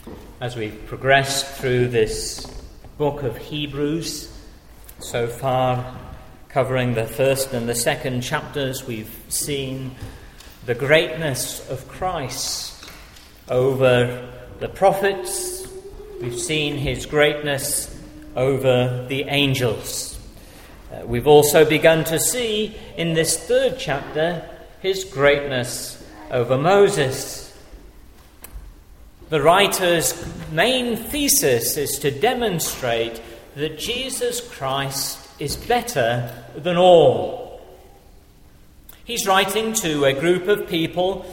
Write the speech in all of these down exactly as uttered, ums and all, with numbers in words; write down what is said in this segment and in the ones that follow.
As we've progressed through this book of Hebrews, so far covering the first and the second chapters, we've seen the greatness of Christ over the prophets. We've seen his greatness over the angels. Uh, we've also begun to see in this third chapter his greatness over Moses. The writer's main thesis is to demonstrate that Jesus Christ is better than all. He's writing to a group of people,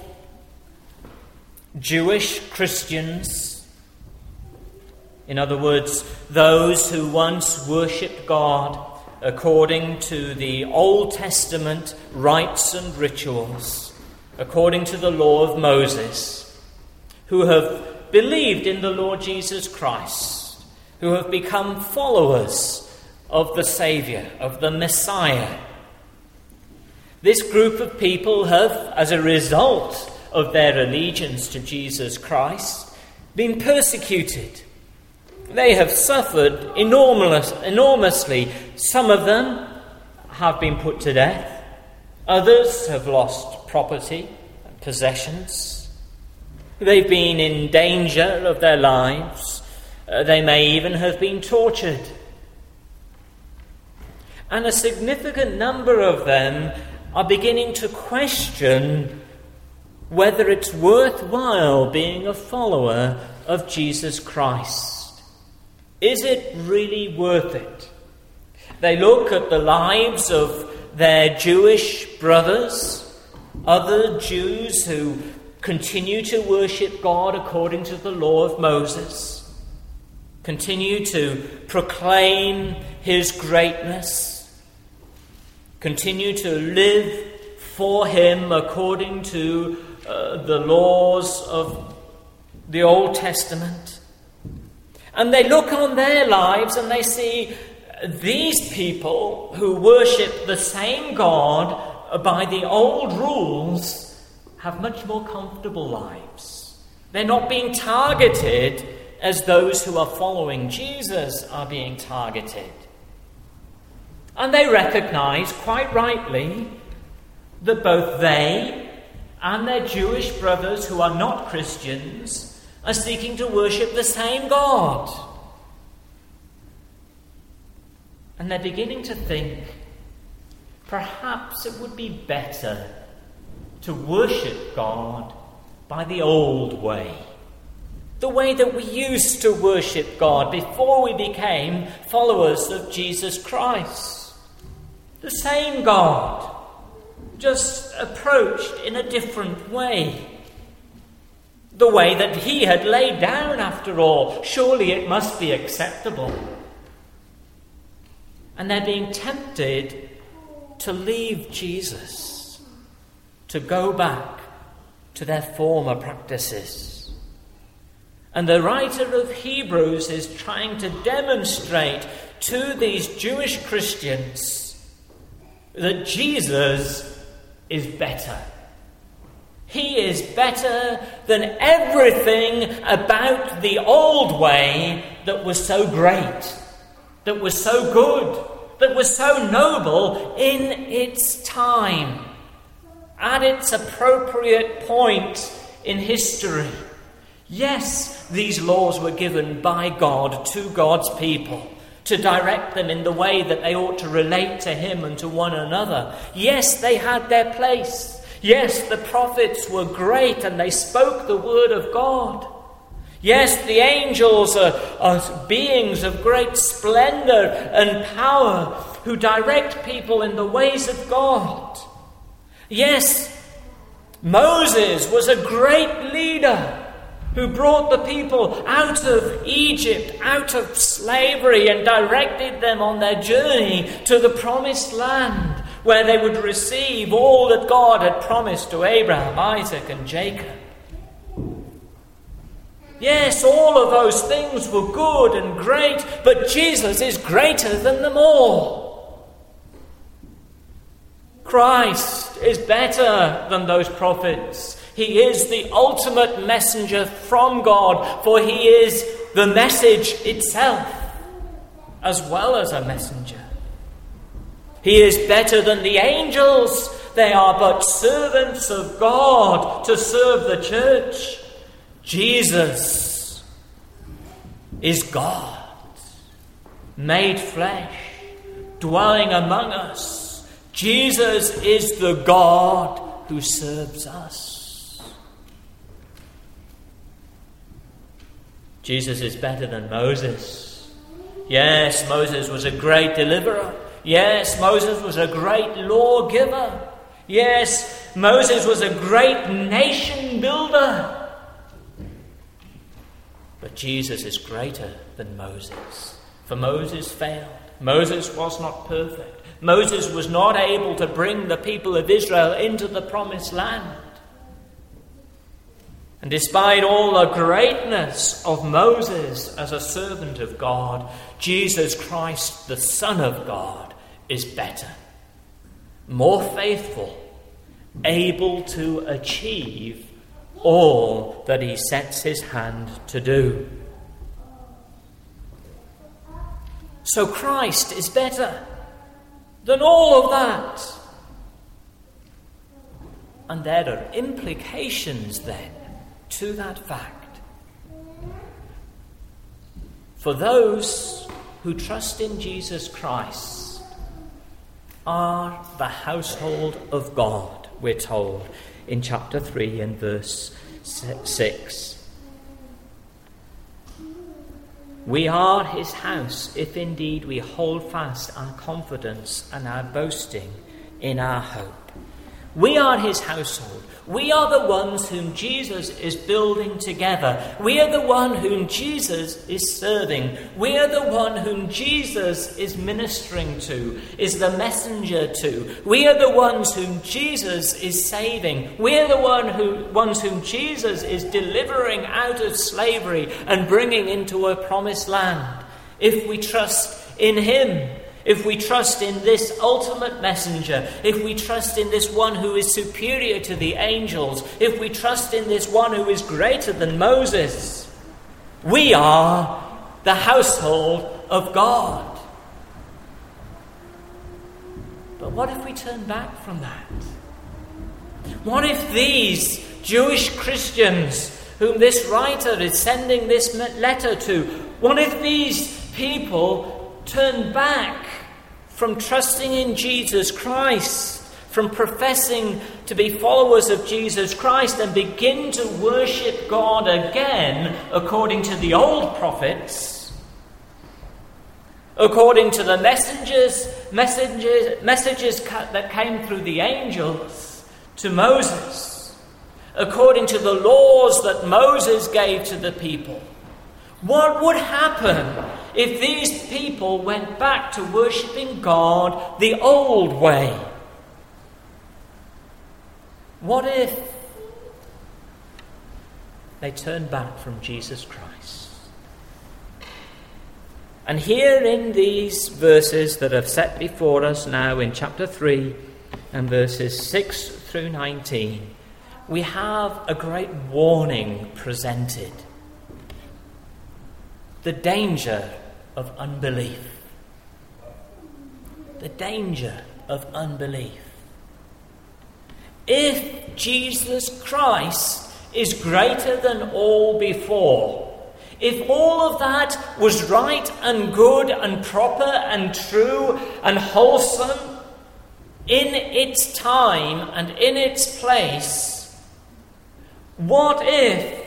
Jewish Christians, in other words, those who once worshipped God according to the Old Testament rites and rituals, according to the law of Moses, who have believed in the Lord Jesus Christ, who have become followers of the Saviour, of the Messiah. This group of people have, as a result of their allegiance to Jesus Christ, been persecuted. They have suffered enormous, enormously. Some of them have been put to death. Others have lost property and possessions. They've been in danger of their lives. Uh, they may even have been tortured. And a significant number of them are beginning to question whether it's worthwhile being a follower of Jesus Christ. Is it really worth it? They look at the lives of their Jewish brothers, other Jews who continue to worship God according to the law of Moses, continue to proclaim his greatness, continue to live for him according to uh, the laws of the Old Testament. And they look on their lives and they see these people who worship the same God by the old rules have much more comfortable lives. They're not being targeted as those who are following Jesus are being targeted. And they recognize, quite rightly, that both they and their Jewish brothers who are not Christians are seeking to worship the same God. And they're beginning to think, perhaps it would be better to worship God by the old way. The way that we used to worship God before we became followers of Jesus Christ. The same God, just approached in a different way. The way that he had laid down, after all. Surely it must be acceptable. And they're being tempted to leave Jesus, to go back to their former practices. And the writer of Hebrews is trying to demonstrate to these Jewish Christians that Jesus is better. He is better than everything about the old way that was so great, that was so good, that was so noble in its time, at its appropriate point in history. Yes, these laws were given by God to God's people to direct them in the way that they ought to relate to him and to one another. Yes, they had their place. Yes, the prophets were great and they spoke the word of God. Yes, the angels are, are beings of great splendor and power who direct people in the ways of God. Yes, Moses was a great leader who brought the people out of Egypt, out of slavery, and directed them on their journey to the promised land, where they would receive all that God had promised to Abraham, Isaac, and Jacob. Yes, all of those things were good and great, but Jesus is greater than them all. Christ is better than those prophets. He is the ultimate messenger from God, for he is the message itself, as well as a messenger. He is better than the angels. They are but servants of God to serve the church. Jesus is God, made flesh, dwelling among us. Jesus is the God who serves us. Jesus is better than Moses. Yes, Moses was a great deliverer. Yes, Moses was a great lawgiver. Yes, Moses was a great nation builder. But Jesus is greater than Moses. For Moses failed. Moses was not perfect. Moses was not able to bring the people of Israel into the promised land. And despite all the greatness of Moses as a servant of God, Jesus Christ, the Son of God, is better, more faithful, able to achieve all that he sets his hand to do. So Christ is better than all of that. And there are implications then to that fact. For those who trust in Jesus Christ are the household of God, we're told in chapter three and verse six. We are his house, if indeed we hold fast our confidence and our boasting in our hope. We are his household. We are the ones whom Jesus is building together. We are the one whom Jesus is serving. We are the one whom Jesus is ministering to, is the messenger to. We are the ones whom Jesus is saving. We are the one who, ones whom Jesus is delivering out of slavery and bringing into a promised land. If we trust in him, if we trust in this ultimate messenger, if we trust in this one who is superior to the angels, if we trust in this one who is greater than Moses, we are the household of God. But what if we turn back from that? What if these Jewish Christians whom this writer is sending this letter to, what if these people turn back from trusting in Jesus Christ, from professing to be followers of Jesus Christ, and begin to worship God again according to the old prophets, according to the messengers, messages, messages that came through the angels to Moses, according to the laws that Moses gave to the people? What would happen if these people went back to worshipping God the old way? What if they turned back from Jesus Christ? And here in these verses that are set before us now in chapter three and verses six through nineteen, we have a great warning presented. The danger of unbelief. The danger of unbelief. If Jesus Christ is greater than all before, if all of that was right and good and proper and true and wholesome in its time and in its place, what if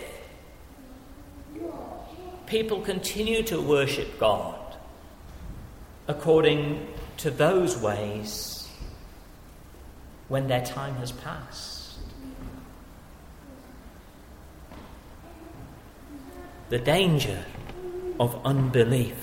people continue to worship God according to those ways when their time has passed? The danger of unbelief.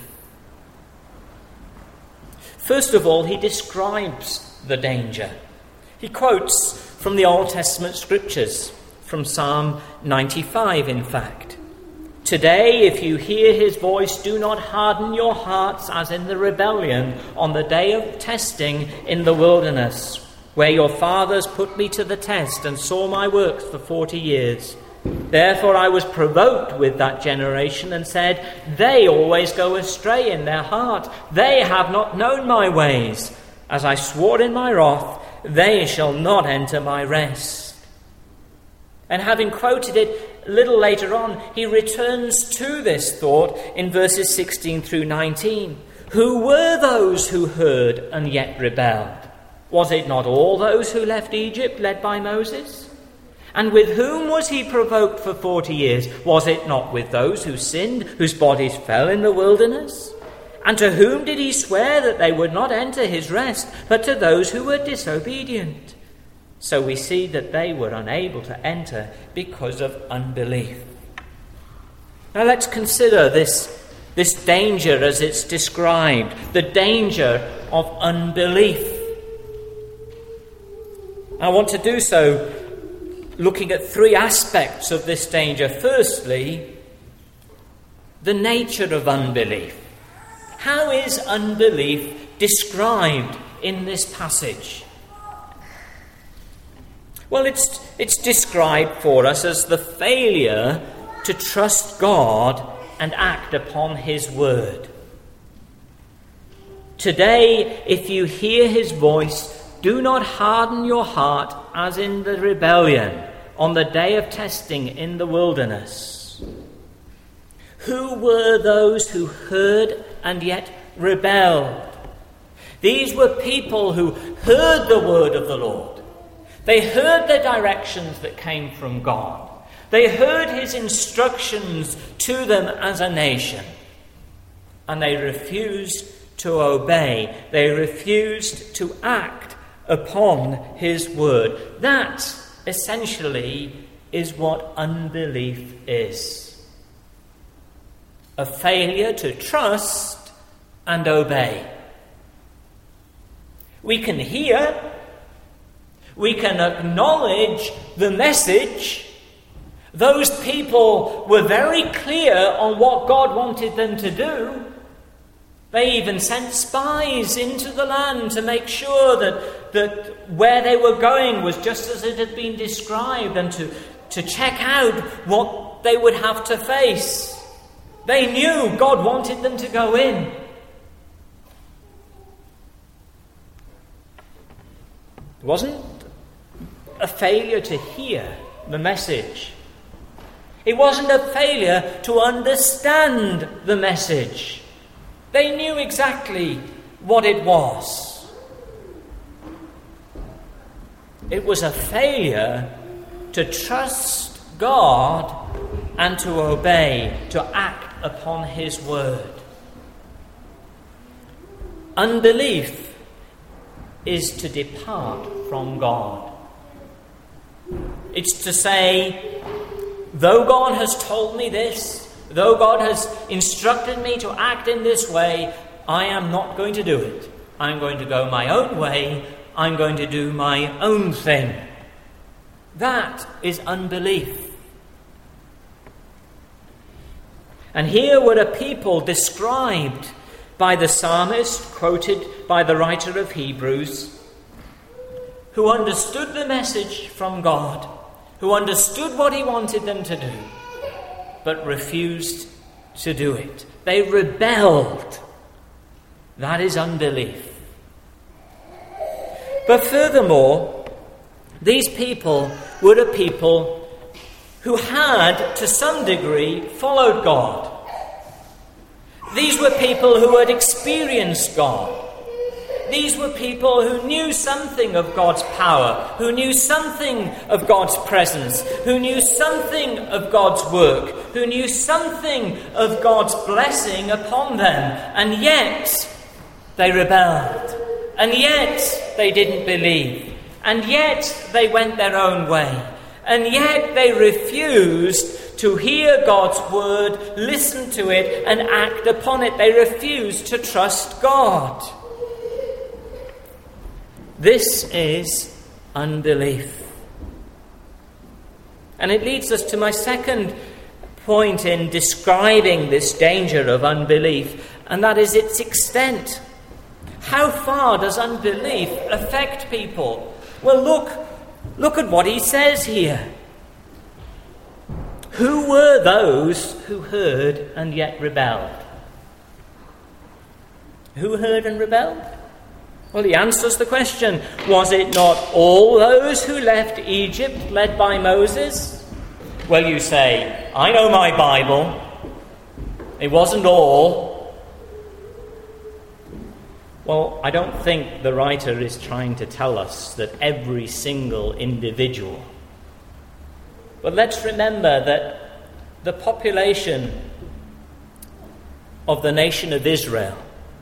First of all, he describes the danger. He quotes from the Old Testament scriptures, from Psalm ninety-five, in fact. Today, if you hear his voice, do not harden your hearts as in the rebellion on the day of testing in the wilderness, where your fathers put me to the test and saw my works for forty years. Therefore I was provoked with that generation and said, they always go astray in their heart. They have not known my ways. As I swore in my wrath, they shall not enter my rest. And having quoted it a little later on, he returns to this thought in verses sixteen through nineteen. Who were those who heard and yet rebelled? Was it not all those who left Egypt led by Moses? And with whom was he provoked for forty years? Was it not with those who sinned, whose bodies fell in the wilderness? And to whom did he swear that they would not enter his rest, but to those who were disobedient? So we see that they were unable to enter because of unbelief. Now let's consider this, this danger as it's described, the danger of unbelief. I want to do so looking at three aspects of this danger. Firstly, the nature of unbelief. How is unbelief described in this passage? Well, it's, it's described for us as the failure to trust God and act upon his word. Today, if you hear his voice, do not harden your heart as in the rebellion on the day of testing in the wilderness. Who were those who heard and yet rebelled? These were people who heard the word of the Lord. They heard the directions that came from God. They heard his instructions to them as a nation. And they refused to obey. They refused to act upon his word. That, essentially, is what unbelief is. A failure to trust and obey. We can hear, we can acknowledge the message. Those people were very clear on what God wanted them to do. They even sent spies into the land to make sure that, that where they were going was just as it had been described, and to, to check out what they would have to face. They knew God wanted them to go in. It wasn't a failure to hear the message. It wasn't a failure to understand the message. They knew exactly what it was. It was a failure to trust God and to obey, to act upon his word. Unbelief is to depart from God. It's to say, though God has told me this, though God has instructed me to act in this way, I am not going to do it. I'm going to go my own way. I'm going to do my own thing. That is unbelief. And here were a people described by the psalmist, quoted by the writer of Hebrews, who understood the message from God, who understood what he wanted them to do, but refused to do it. They rebelled. That is unbelief. But furthermore, these people were a people who had, to some degree, followed God. These were people who had experienced God. These were people who knew something of God's power, who knew something of God's presence, who knew something of God's work, who knew something of God's blessing upon them. And yet they rebelled. And yet they didn't believe. And yet they went their own way. And yet they refused to hear God's word, listen to it, and act upon it. They refused to trust God. This is unbelief. And it leads us to my second point in describing this danger of unbelief, and that is its extent. How far does unbelief affect people? Well, look, look at what he says here. Who were those who heard and yet rebelled? Who heard and rebelled? Well, he answers the question. Was it not all those who left Egypt led by Moses? Well, you say, I know my Bible. It wasn't all. Well, I don't think the writer is trying to tell us that every single individual. But let's remember that the population of the nation of Israel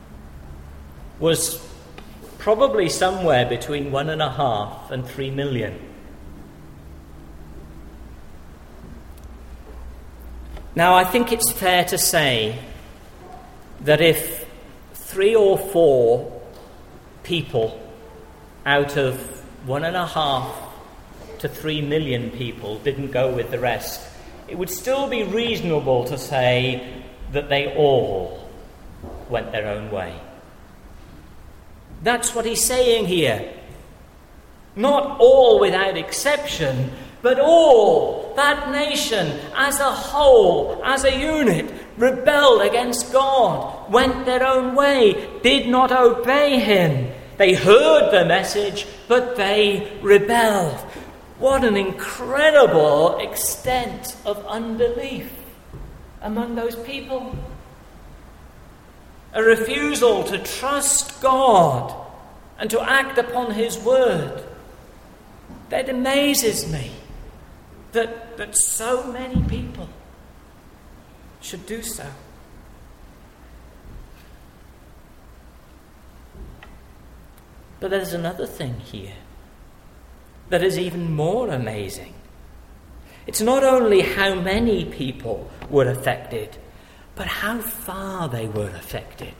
was probably somewhere between one and a half and three million. Now, I think it's fair to say that if three or four people out of one and a half to three million people didn't go with the rest, it would still be reasonable to say that they all went their own way. That's what he's saying here. Not all without exception, but all, that nation as a whole, as a unit, rebelled against God, went their own way, did not obey him. They heard the message, but they rebelled. What an incredible extent of unbelief among those people. A refusal to trust God and to act upon his word. That amazes me that, that so many people should do so. But there's another thing here that is even more amazing. It's not only how many people were affected, but how far they were affected.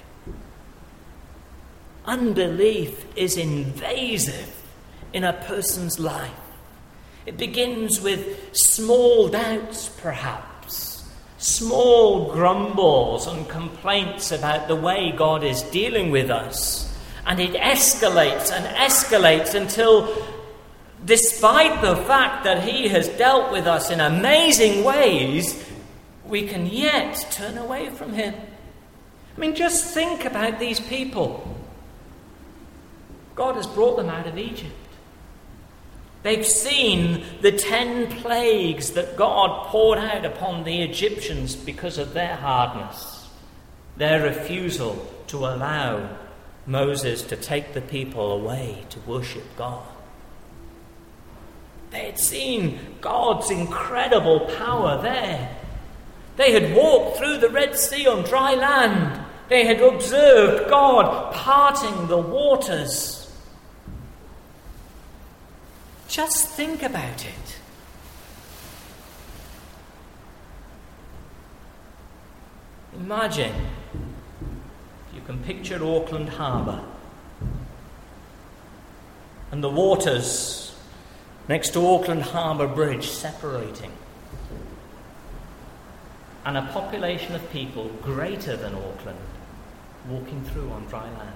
Unbelief is invasive in a person's life. It begins with small doubts, perhaps, small grumbles and complaints about the way God is dealing with us. And it escalates and escalates until, despite the fact that he has dealt with us in amazing ways, we can yet turn away from him. I mean, just think about these people. God has brought them out of Egypt. They've seen the ten plagues that God poured out upon the Egyptians because of their hardness, their refusal to allow Moses to take the people away to worship God. They had seen God's incredible power there. They had walked through the Red Sea on dry land. They had observed God parting the waters. Just think about it. Imagine, if you can picture Auckland Harbour and the waters next to Auckland Harbour Bridge separating, and a population of people greater than Auckland walking through on dry land.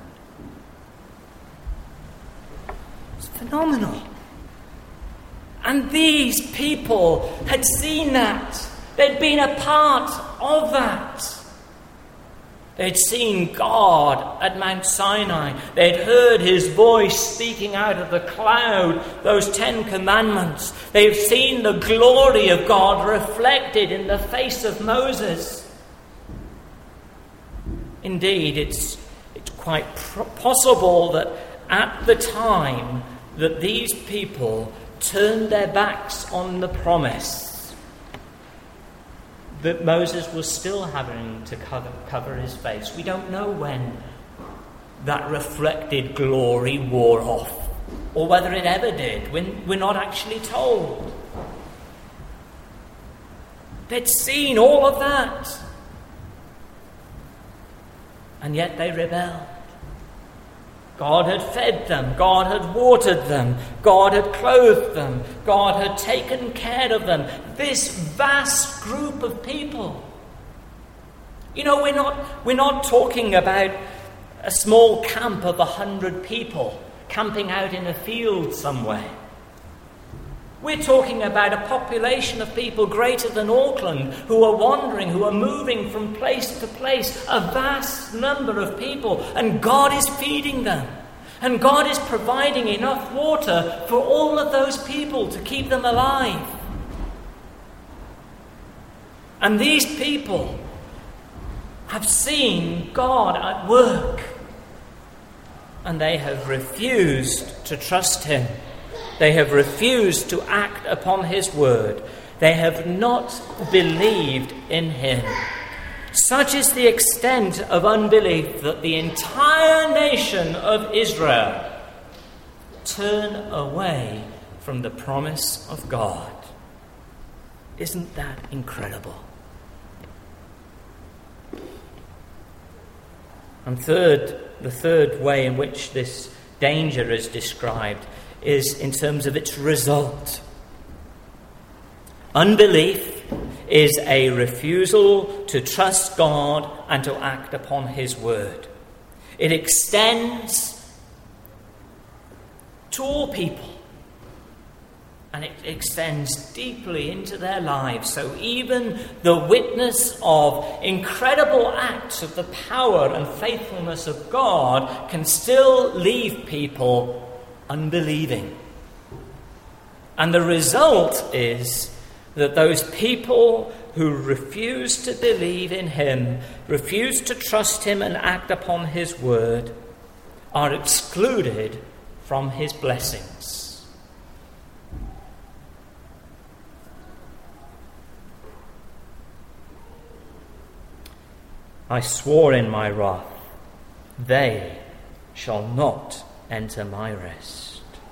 It's phenomenal. And these people had seen that. They'd been a part of that. They'd seen God at Mount Sinai. They'd heard his voice speaking out of the cloud, those Ten Commandments. They've seen the glory of God reflected in the face of Moses. Indeed, it's, it's quite pro- possible that at the time that these people turned their backs on the promise, that Moses was still having to cover, cover his face. We don't know when that reflected glory wore off, or whether it ever did. We're, we're not actually told. They'd seen all of that, and yet they rebelled. God had fed them, God had watered them, God had clothed them, God had taken care of them. This vast group of people. You know, we're not we're not talking about a small camp of a hundred people camping out in a field somewhere. We're talking about a population of people greater than Auckland who are wandering, who are moving from place to place, a vast number of people, and God is feeding them. And God is providing enough water for all of those people to keep them alive. And these people have seen God at work, and they have refused to trust him. They have refused to act upon his word. They have not believed in him. Such is the extent of unbelief that the entire nation of Israel turn away from the promise of God. Isn't that incredible? And third, the third way in which this danger is described is in terms of its result. Unbelief is a refusal to trust God and to act upon his word. It extends to all people, and it extends deeply into their lives. So even the witness of incredible acts of the power and faithfulness of God can still leave people unbelieving. And the result is that those people who refuse to believe in him, refuse to trust him and act upon his word, are excluded from his blessings. I swore in my wrath, they shall not enter my rest.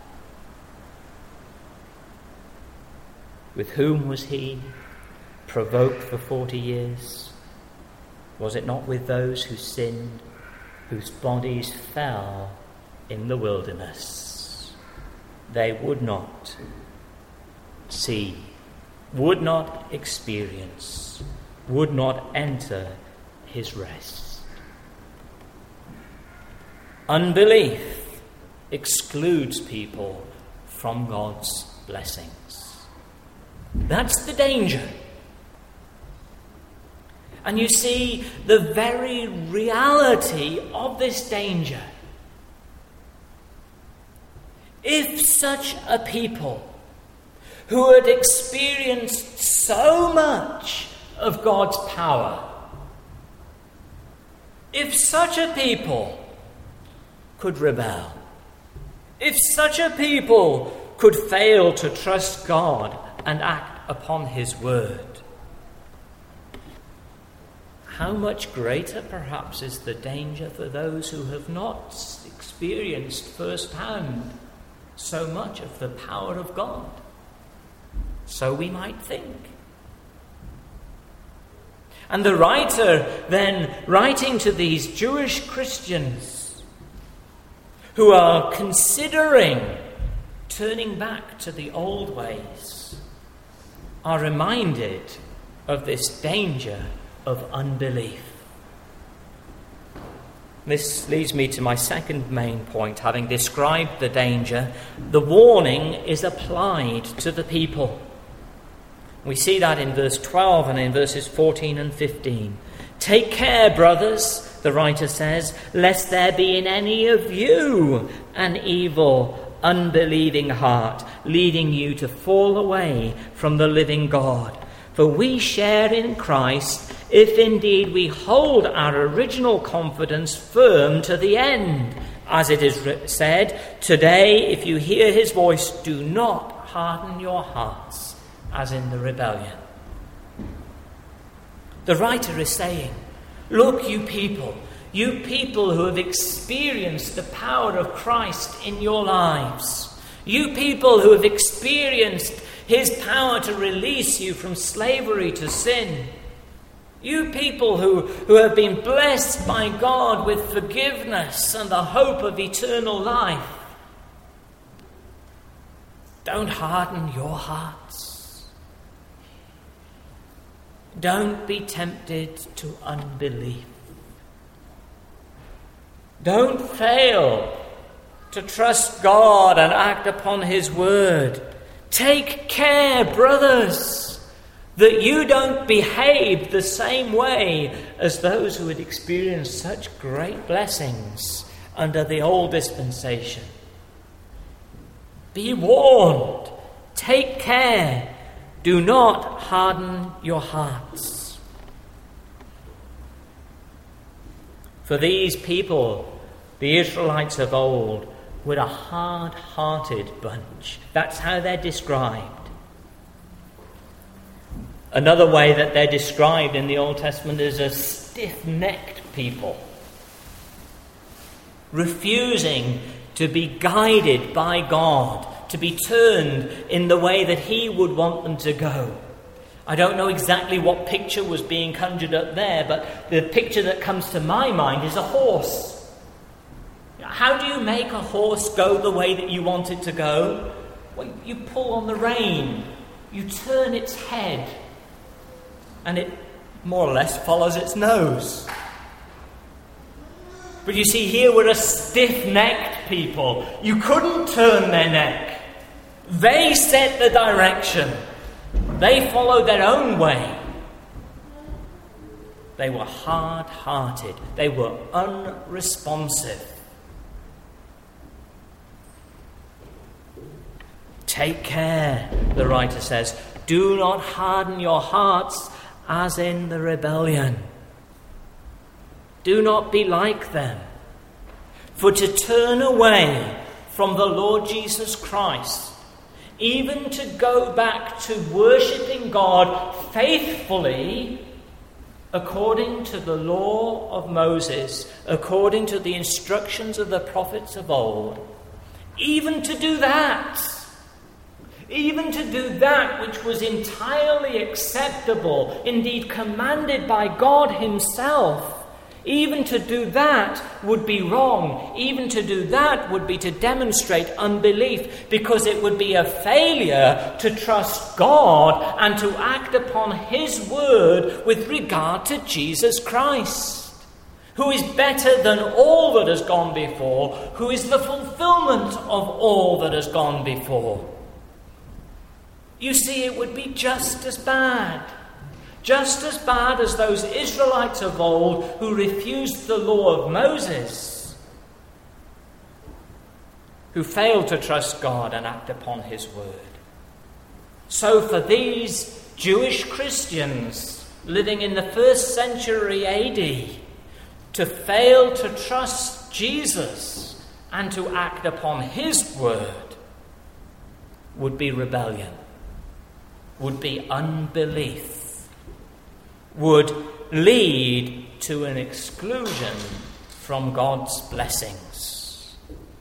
With whom was he provoked for forty years? Was it not with those who sinned, whose bodies fell in the wilderness? They would not see, would not experience, would not enter his rest. Unbelief excludes people from God's blessings. That's the danger. And you see the very reality of this danger. If such a people who had experienced so much of God's power, if such a people could rebel, if such a people could fail to trust God and act upon his word, how much greater perhaps is the danger for those who have not experienced firsthand so much of the power of God? So we might think. And the writer then, writing to these Jewish Christians who are considering turning back to the old ways, are reminded of this danger of unbelief. This leads me to my second main point. Having described the danger, the warning is applied to the people. We see that in verse twelve and in verses fourteen and fifteen. Take care, brothers, the writer says, lest there be in any of you an evil, unbelieving heart, leading you to fall away from the living God. For we share in Christ, if indeed we hold our original confidence firm to the end. As it is said, today, if you hear his voice, do not harden your hearts, as in the rebellion. The writer is saying, look, you people, you people who have experienced the power of Christ in your lives, you people who have experienced his power to release you from slavery to sin, you people who, who have been blessed by God with forgiveness and the hope of eternal life, don't harden your hearts. Don't be tempted to unbelief. Don't fail to trust God and act upon his word. Take care, brothers, that you don't behave the same way as those who had experienced such great blessings under the old dispensation. Be warned. Take care. Do not harden your hearts. For these people, the Israelites of old, were a hard-hearted bunch. That's how they're described. Another way that they're described in the Old Testament is a stiff-necked people, refusing to be guided by God, to be turned in the way that he would want them to go. I don't know exactly what picture was being conjured up there, but the picture that comes to my mind is a horse. How do you make a horse go the way that you want it to go? Well, you pull on the rein, you turn its head, and it more or less follows its nose. But you see, here we're a stiff-necked people. You couldn't turn their neck. They set the direction. They followed their own way. They were hard-hearted. They were unresponsive. Take care, the writer says. Do not harden your hearts as in the rebellion. Do not be like them. For to turn away from the Lord Jesus Christ, even to go back to worshipping God faithfully according to the law of Moses, according to the instructions of the prophets of old, even to do that, even to do that which was entirely acceptable, indeed commanded by God himself, even to do that would be wrong. Even to do that would be to demonstrate unbelief, because it would be a failure to trust God and to act upon his word with regard to Jesus Christ, who is better than all that has gone before, who is the fulfillment of all that has gone before. You see, it would be just as bad. Just as bad as those Israelites of old who refused the law of Moses, who failed to trust God and act upon his word. So for these Jewish Christians living in the first century A D to fail to trust Jesus and to act upon his word would be rebellion, would be unbelief, would lead to an exclusion from God's blessings.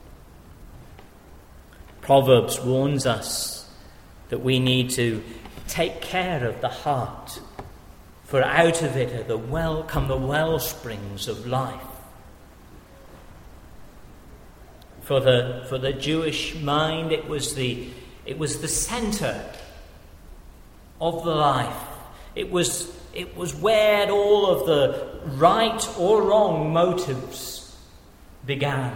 Proverbs warns us that we need to take care of the heart, for out of it are the well come the well springs of life. For the for the Jewish mind, it was the it was the center of the life. It was It was where all of the right or wrong motives began.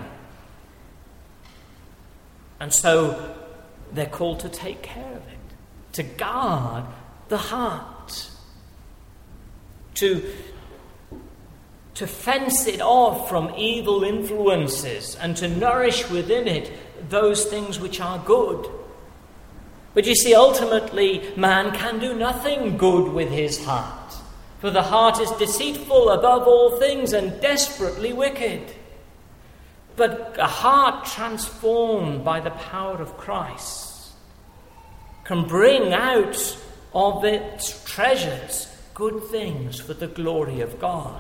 And so they're called to take care of it, to guard the heart, to, to fence it off from evil influences and to nourish within it those things which are good. But you see, ultimately, man can do nothing good with his heart. For the heart is deceitful above all things and desperately wicked. But a heart transformed by the power of Christ can bring out of its treasures good things for the glory of God.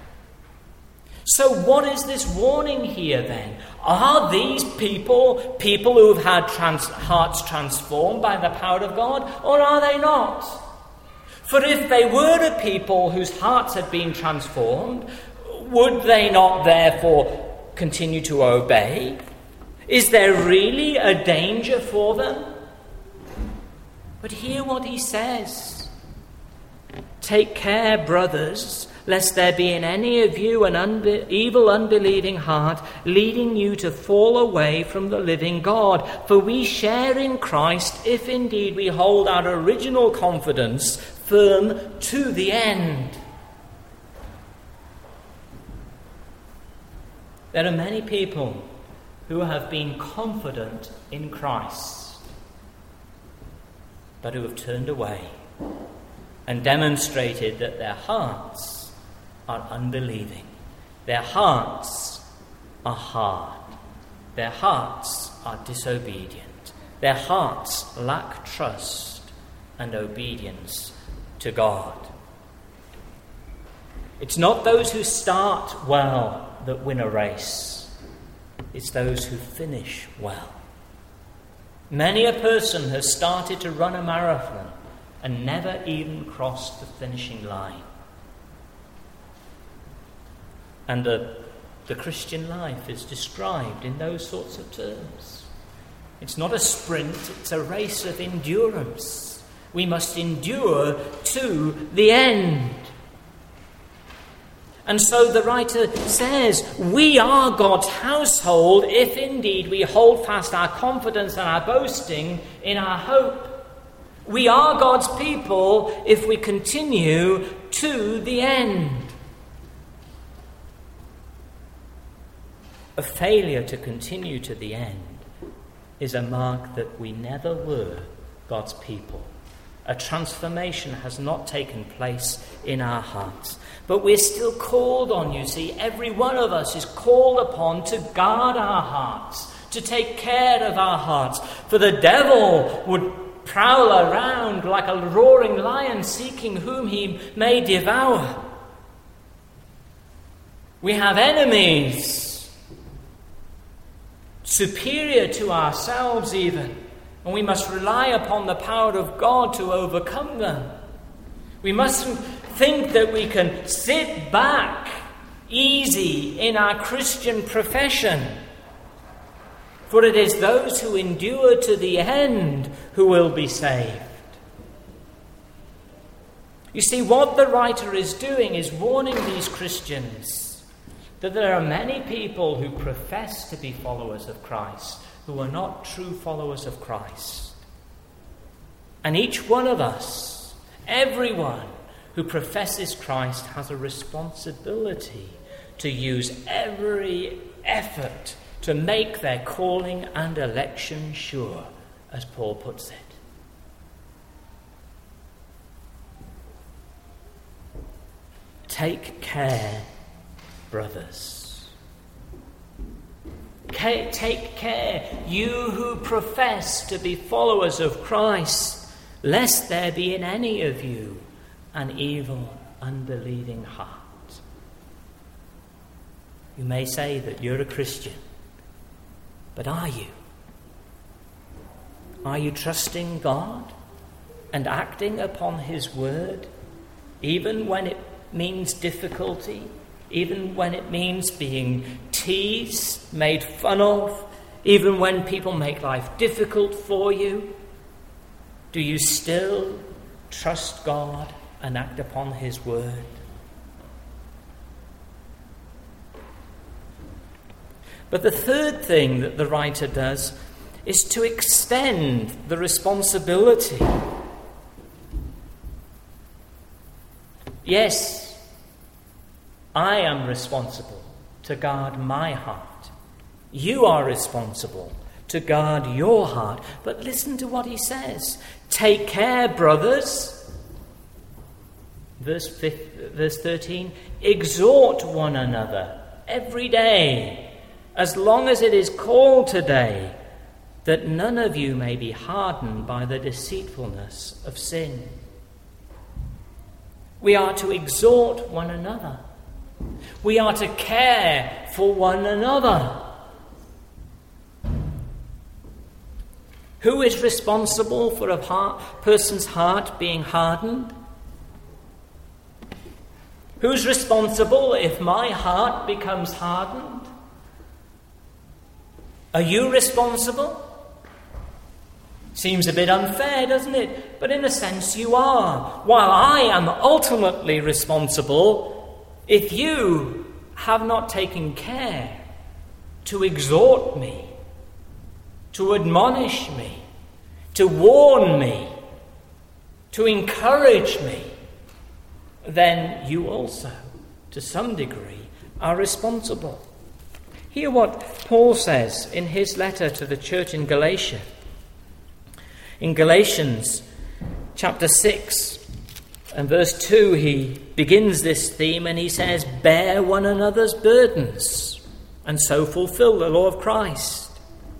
So what is this warning here then? Are these people people who have had trans- hearts transformed by the power of God, or are they not? For if they were a people whose hearts had been transformed, would they not therefore continue to obey? Is there really a danger for them? But hear what he says. Take care, brothers, lest there be in any of you an unbe- evil unbelieving heart, leading you to fall away from the living God. For we share in Christ, if indeed we hold our original confidence firm to the end. There are many people who have been confident in Christ, but who have turned away and demonstrated that their hearts are unbelieving. Their hearts are hard. Their hearts are disobedient. Their hearts lack trust and obedience to God. It's not those who start well that win a race. It's those who finish well. Many a person has started to run a marathon and never even crossed the finishing line. And the, the Christian life is described in those sorts of terms. It's not a sprint, it's a race of endurance. We must endure to the end. And so the writer says, we are God's household if indeed we hold fast our confidence and our boasting in our hope. We are God's people if we continue to the end. A failure to continue to the end is a mark that we never were God's people. A transformation has not taken place in our hearts. But we're still called on, you see. Every one of us is called upon to guard our hearts, to take care of our hearts. For the devil would prowl around like a roaring lion, seeking whom he may devour. We have enemies, superior to ourselves even, and we must rely upon the power of God to overcome them. We mustn't think that we can sit back easy in our Christian profession. For it is those who endure to the end who will be saved. You see, what the writer is doing is warning these Christians that there are many people who profess to be followers of Christ who are not true followers of Christ. And each one of us, everyone who professes Christ, has a responsibility to use every effort to make their calling and election sure, as Paul puts it. Take care, brothers. Take care, you who profess to be followers of Christ, lest there be in any of you an evil, unbelieving heart. You may say that you're a Christian, but are you? Are you trusting God and acting upon His word, even when it means difficulty, even when it means being teased, made fun of, even when people make life difficult for you? Do you still trust God and act upon His word? But the third thing that the writer does is to extend the responsibility. Yes, I am responsible to guard my heart. You are responsible to guard your heart. But listen to what he says. Take care, brothers. Verse fifteen, verse thirteen. Exhort one another every day, as long as it is called today, that none of you may be hardened by the deceitfulness of sin. We are to exhort one another. We are to care for one another. Who is responsible for a heart, person's heart being hardened? Who's responsible if my heart becomes hardened? Are you responsible? Seems a bit unfair, doesn't it? But in a sense you are. While I am ultimately responsible, if you have not taken care to exhort me, to admonish me, to warn me, to encourage me, then you also, to some degree, are responsible. Hear what Paul says in his letter to the church in Galatia. In Galatians chapter six and verse two, he begins this theme and he says, "Bear one another's burdens and so fulfill the law of Christ."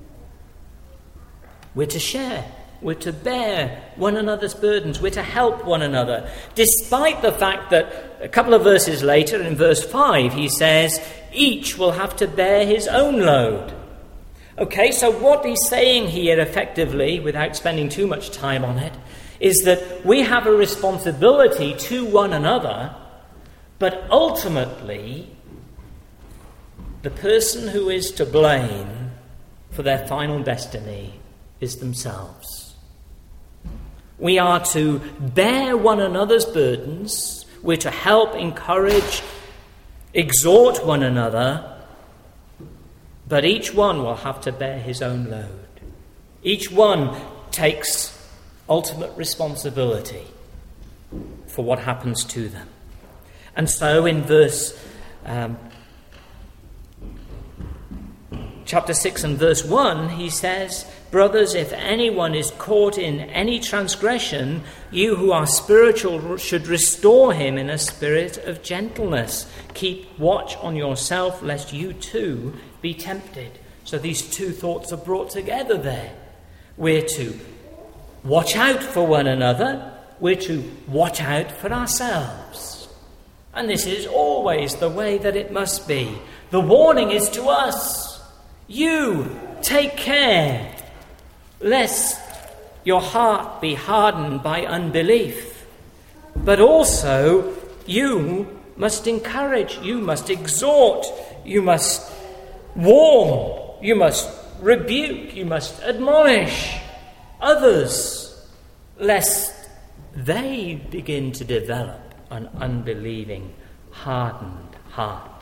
We're to share. We're to bear one another's burdens. We're to help one another. Despite the fact that a couple of verses later, in verse five, he says, each will have to bear his own load. Okay, so what he's saying here effectively, without spending too much time on it, is that we have a responsibility to one another, but ultimately, the person who is to blame for their final destiny is themselves. We are to bear one another's burdens. We're to help, encourage, exhort one another. But each one will have to bear his own load. Each one takes ultimate responsibility for what happens to them. And so in verse um, chapter six and verse one, he says, "Brothers, if anyone is caught in any transgression, you who are spiritual should restore him in a spirit of gentleness. Keep watch on yourself, lest you too be tempted." So these two thoughts are brought together there. We're to watch out for one another. We're to watch out for ourselves. And this is always the way that it must be. The warning is to us. You, take care, lest your heart be hardened by unbelief. But also, you must encourage, you must exhort, you must warn, you must rebuke, you must admonish others, lest they begin to develop an unbelieving, hardened heart.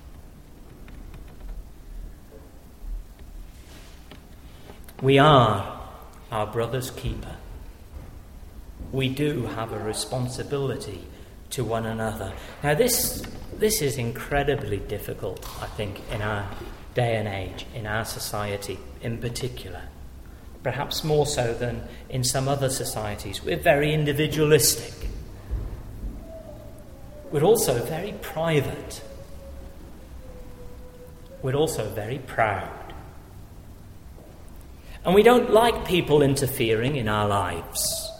We are our brother's keeper. We do have a responsibility to one another. Now this, this is incredibly difficult, I think, in our day and age, in our society in particular. Perhaps more so than in some other societies. We're very individualistic. We're also very private. We're also very proud. And we don't like people interfering in our lives.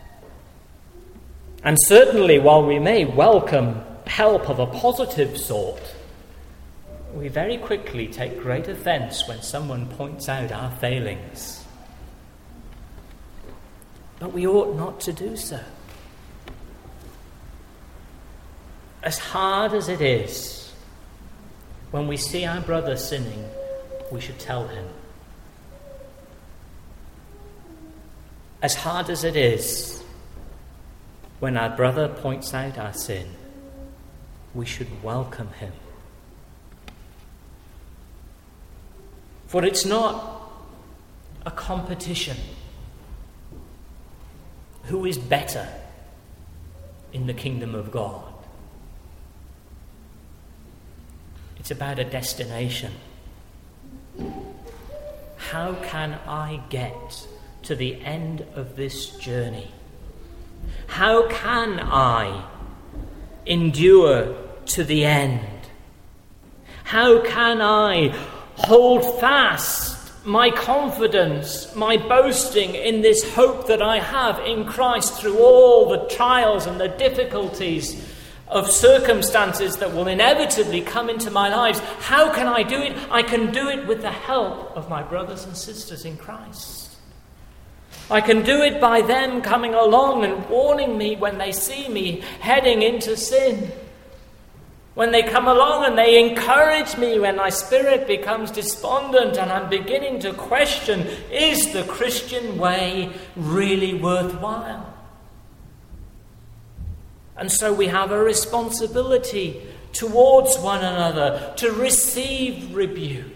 And certainly, while we may welcome help of a positive sort, we very quickly take great offence when someone points out our failings. But we ought not to do so. As hard as it is, when we see our brother sinning, we should tell him. As hard as it is, when our brother points out our sin, we should welcome him. For it's not a competition. Who is better in the kingdom of God? It's about a destination. How can I get to the end of this journey? How can I endure to the end? How can I hold fast my confidence, my boasting in this hope that I have in Christ through all the trials and the difficulties of circumstances that will inevitably come into my lives? How can I do it? I can do it with the help of my brothers and sisters in Christ. I can do it by them coming along and warning me when they see me heading into sin. When they come along and they encourage me when my spirit becomes despondent and I'm beginning to question, is the Christian way really worthwhile? And so we have a responsibility towards one another, to receive rebuke,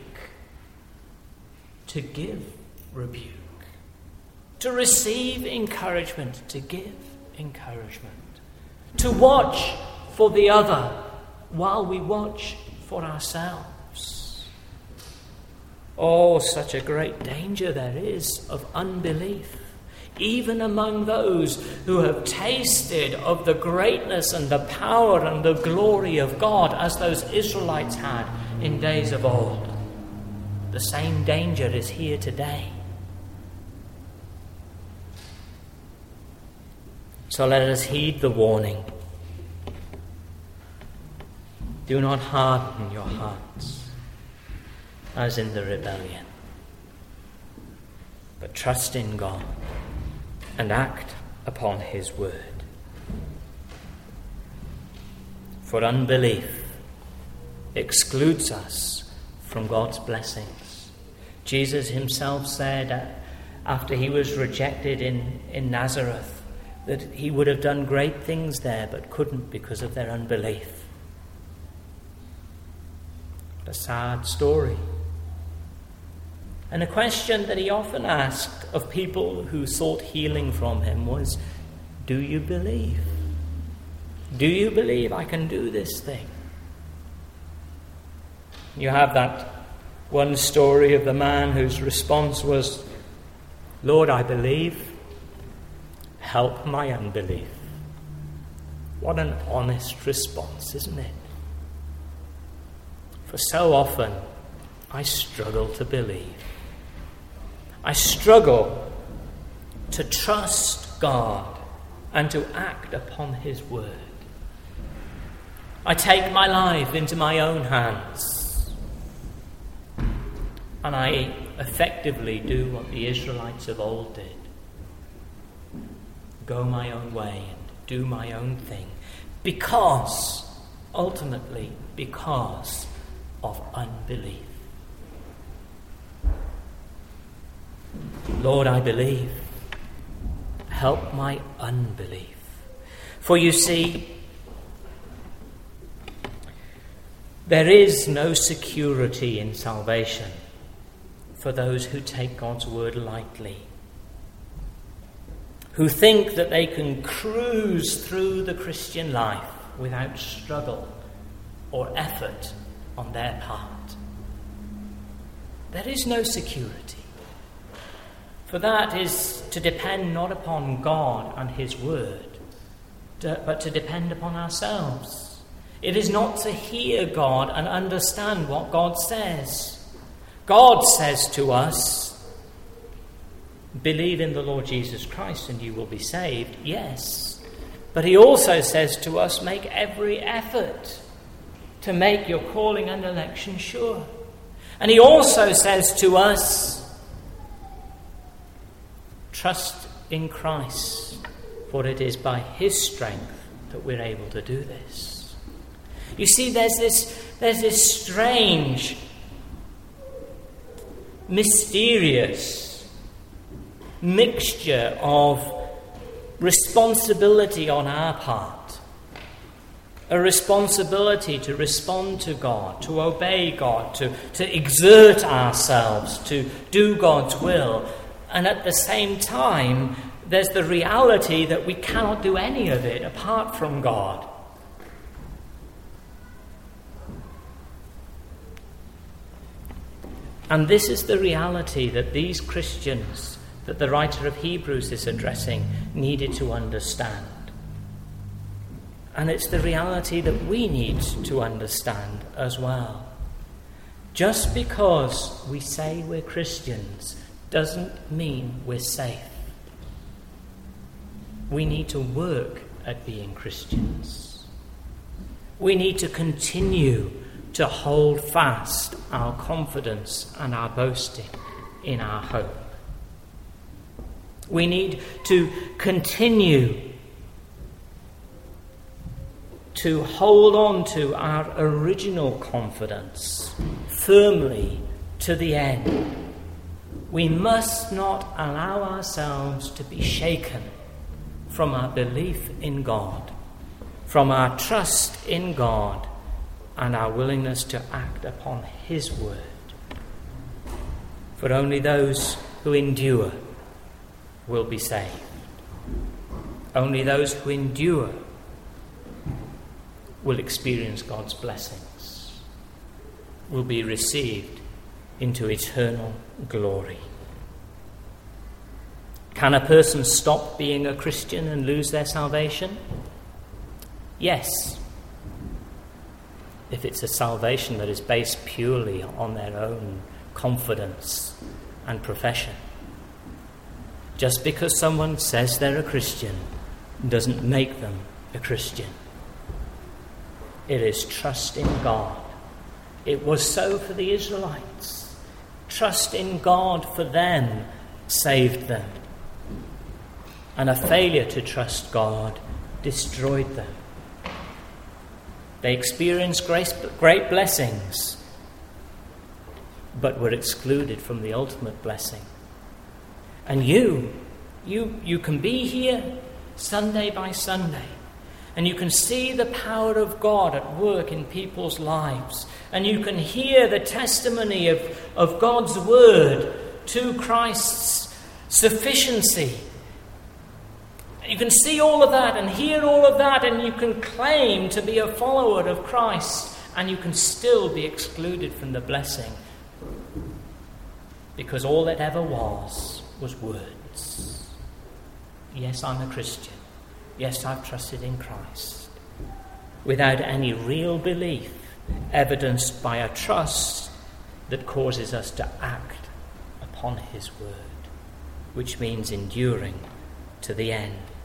to give rebuke, to receive encouragement, to give encouragement, to watch for the other while we watch for ourselves. Oh, such a great danger there is of unbelief, even among those who have tasted of the greatness and the power and the glory of God, as those Israelites had in days of old. The same danger is here today. So let us heed the warning. Do not harden your hearts as in the rebellion, but trust in God and act upon his word. For unbelief excludes us from God's blessings. Jesus himself said after he was rejected in, in Nazareth that he would have done great things there but couldn't because of their unbelief. A sad story. And a question that he often asked of people who sought healing from him was, do you believe? Do you believe I can do this thing? You have that one story of the man whose response was, Lord, I believe, help my unbelief. What an honest response, isn't it? For so often, I struggle to believe. I struggle to trust God and to act upon his word. I take my life into my own hands, and I effectively do what the Israelites of old did. Go my own way and do my own thing, because, ultimately, because of unbelief. Lord, I believe. Help my unbelief. For you see, there is no security in salvation for those who take God's word lightly, who think that they can cruise through the Christian life without struggle or effort on their part. There is no security. For that is to depend not upon God and his word, but to depend upon ourselves. It is not to hear God and understand what God says. God says to us, believe in the Lord Jesus Christ and you will be saved. Yes. But he also says to us, make every effort to make your calling and election sure. And he also says to us, trust in Christ, for it is by his strength that we're able to do this. You see, there's this, there's this strange, mysterious mixture of responsibility on our part, a responsibility to respond to God, to obey God, to, to exert ourselves, to do God's will. And at the same time, there's the reality that we cannot do any of it apart from God. And this is the reality that these Christians, that the writer of Hebrews is addressing, needed to understand. And it's the reality that we need to understand as well. Just because we say we're Christians doesn't mean we're safe. We need to work at being Christians. We need to continue to hold fast our confidence and our boasting in our hope. We need to continue to hold on to our original confidence firmly to the end. We must not allow ourselves to be shaken from our belief in God, from our trust in God, and our willingness to act upon his word. For only those who endure will be saved. Only those who endure will experience God's blessings, will be received into eternal glory. Can a person stop being a Christian and lose their salvation? Yes. If it's a salvation that is based purely on their own confidence and profession. Just because someone says they're a Christian doesn't make them a Christian. It is trust in God. It was so for the Israelites. Trust in God for them saved them. And a failure to trust God destroyed them. They experienced great blessings, but were excluded from the ultimate blessing. And you, you, you can be here Sunday by Sunday, and you can see the power of God at work in people's lives, and you can hear the testimony of, of God's word to Christ's sufficiency. You can see all of that and hear all of that, and you can claim to be a follower of Christ, and you can still be excluded from the blessing, because all it ever was was words. Yes, I'm a Christian. Yes, I've trusted in Christ. Without any real belief, evidenced by a trust that causes us to act upon his word, which means enduring to the end.